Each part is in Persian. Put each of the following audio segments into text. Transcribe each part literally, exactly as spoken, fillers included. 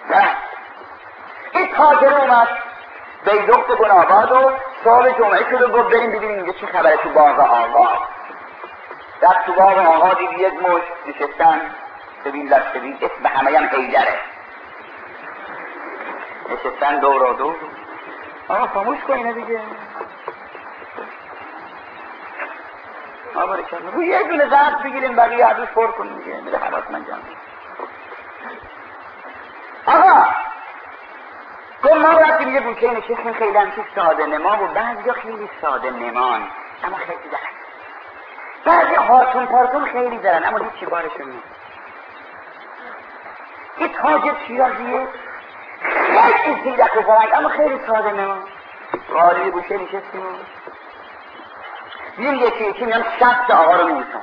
نه. این تاجر اومد بیدخت گناباد و صبح جمعه شد و گفت بریم ببینیم اینجا چی خبره تو باغ آقا. رفت تو باغ آقا دید یک مشت نشستن سبیل در سبیل، اسم به همه هم حیدره، نشستن دور و دور. آقا خاموش کن اینه دیگه. آقا برکن رو یه دونه ضبط بگیریم بقیه عدوش پر کنیم دیگه، میره حواس من جمع. آقا گفت ما رفتیم یه گوشه نشستیم خیلی همچی ساده نما و بعضی خیلی ساده نمان اما خیلی دارن، بعضی هاتون پارتون خیلی دارن اما هیچی بارشون نیست. این تاجر شیرازیه خیلی زیرک و زرنگ اما خیلی ساده نما. غالی گوشه نشستیم و میرم یکی یکی میرم شخص آقا رو میبوسم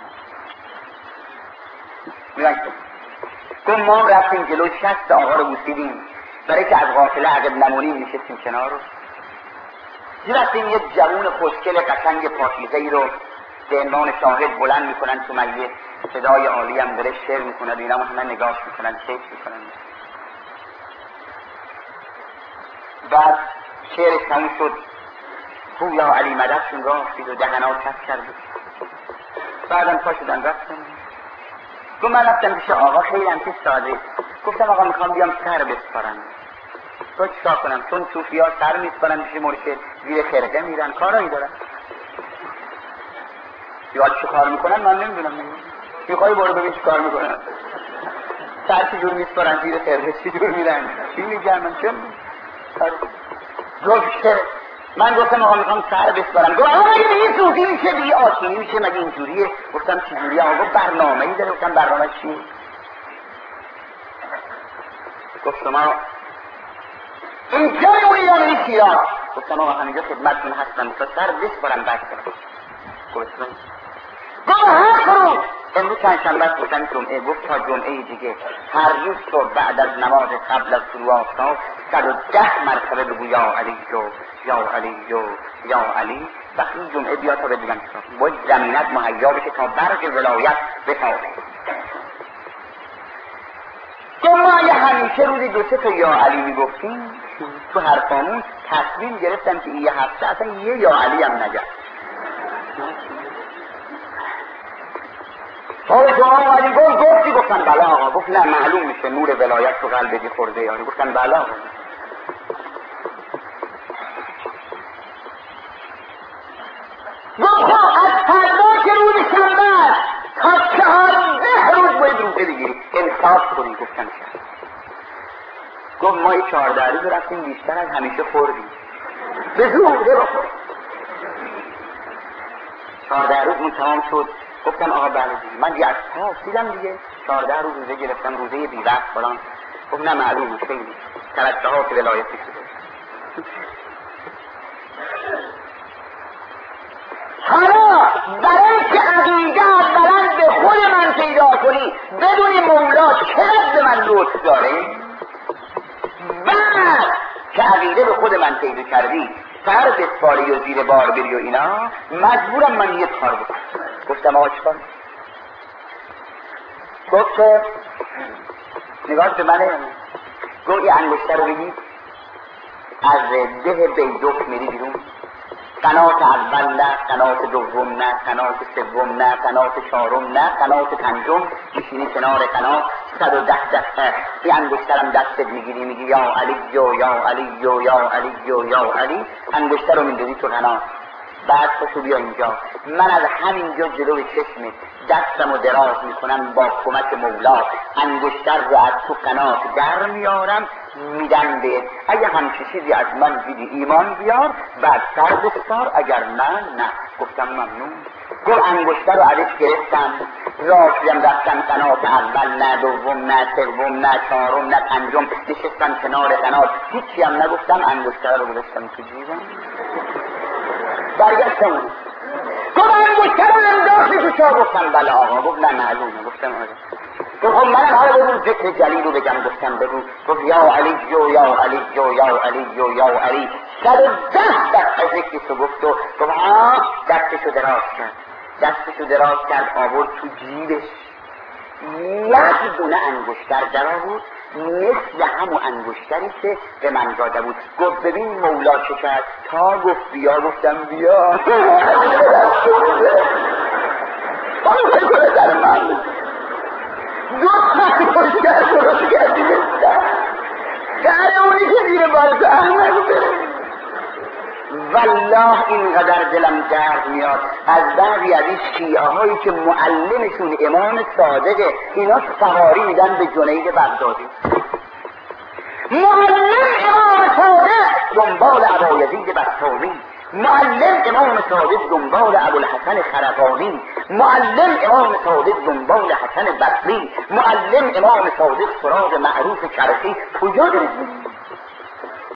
میرم گفت ما رفتیم جلو شخص آقا رو بوسیدیم برای که از غافله عقب نمونیم، نشستیم کنار رو رفتیم یک جوون خوشگل قشنگ پاکیزه‌ای رو به عنوان شاهد بلند میکنن تو مجلس، صدای عالی هم داره شعر میکنه، اینا همه نگاش میکنن شیخ میکنن. بعد شعرش تموم شد، گویا علی مددشون راه افتید و دهنا چسب کرد. بعدم پا شدن رفتن. گفت من رفتم پیش آقا خیلی هم که ساده، گفتم آقا میخوام بیام سر بسپارم. تو چیکار کنم؟ چون صوفی ها سر میسپارن پیش مرشد زیر خرقه میرن، کارایی دارن. یا چه کار میکنن من نمیدونم. میخوای برو ببین چه کار میکنن، سر چجور میسپارن زیر خرقه، چجور میرن، چی میگن، من چه گفت که من گفتم آقا میخوام سر بسپارم. گفت آقا مگه این صوفی میشه دیگه آسونی میشه مگه اینجوریه؟ گفتم چجوریه؟ آقا برنامه ای داره. گفتم برنامه چی؟ گفت شما اینجا میمونی یا میری شیراز؟ گفتم آقا همینجا خدمتتون هستم تا سر بسپارم بعد کنم. گفت گفت هر کنون امروز چند شنبه است، گفتم جمعه. گفت تا جمعه دیگه هر روز صبح بعد از نماز قبل از طلوع آفتاب صد و ده مرتبه بگو یا علی جو یا علی جو یا علی. وقتی جمعه بیا تا بگم باید زمینت مهیا بشه تا برق ولایت بتابه. گفت ما یه همیشه روزی دو سه تا یا علی میگفتیم تو حرفامون، تصمیم گرفتم که یه هفته اصلا یه یا علی هم نگم. حالا شما آمدی گفت گفتی؟ گفتن بله آقا. گفت نه معلوم میشه نور ولایت تو قلبی خورده یاری. گفتن بله آقا. گفت از فردا که روز شنبه است تا چهارده روز باید روزه بگیری، انصاف کنی. گفتن شد. گفت ما این چهارده روز رفتیم بیشتر از همیشه خوردیم، به زوده بخور. چهارده روز من تمام شد. گفتم آقا بله دیگه من دیگه از پاس دیدم دیگه چهارده روز روزه گرفتم، روزه بی وقت فلان. گفت نه معلومه خیلی ترجحات ولایتی شده. حالا برای که عقیده اولا به خود من پیدا کنی بدون مولا چقدر به من لطف داره، بعد که عقیده به خود من پیدا کردی سر بسپاری و زیر بار بری و اینا مجبورم من یه کار بکنم. گفتم آقا چیکار؟ گفت که نگاه به منه. گفت یه انگشتر رو بگید از ده بیدخت میری بیرون، قنات اول نه، قنات دوم نه، قنات سوم نه، قنات چهارم نه، قنات پنجم میشینی کنار قنات صد و ده دسته یه انگشترم دستت میگیری میگی یا علی جو یا علی جو یا علی جو یا علی، انگشتر رو میندازی تو قنات. بعد پشو بیا اینجا، من از همینجا جلوی چشمت دستم رو دراز میکنم با کمک مولا، انگشتر رو از تو قنات در میارم میدن بهت. اگه همچه چیزی از من دیدی ایمان بیار، بعد سر بسپار، اگر نه نه. گفتم ممنون. گفت انگشتر رو ازش گرفتم، راشدم رفتم قنات اول نه، دوم نه، سوم نه، چهارم نه، پنجم نشستم کنار قنات، هیچی هم نگفتم، انگشتر رو گذاشتم تو جیبم برگشتم. گفت انگشتر رو انداختی تو چاه؟ گفتم بله آقا. گفت نه معلومه. گفتم آقا. گفت خب منم حالا بگو ذکر جلیل رو بگم. گفتم بگو. گفت یا علی جو یا علی جو یا علی جو یا علی. صد و ده دست ذکرشو گفت و گفت ها دستشو دراز کرد، دستشو دراز کرد آورد تو جیبش یک دونه انگشتر در آورد، مثل همون انگشتری که به من داده بود. گفت ببین مولا چه کرد؟ تا گفت بیا، گفتم بیا. باید کنه در من دو انگشتر درست کردی بستم در اونی که زیر بارت احمد بره. والله اینقدر دلم درد میاد از بعضی از این شیعه هایی که معلمشون امام صادقه، اینا سواری میدن به جنید بغدادی. معلم امام صادق دنبال ابایزید بسطامی، معلم امام صادق دنبال ابوالحسن خرقانی، معلم امام صادق دنبال حسن بصری، معلم امام صادق سراغ معروف کرخی. کجا دارید؟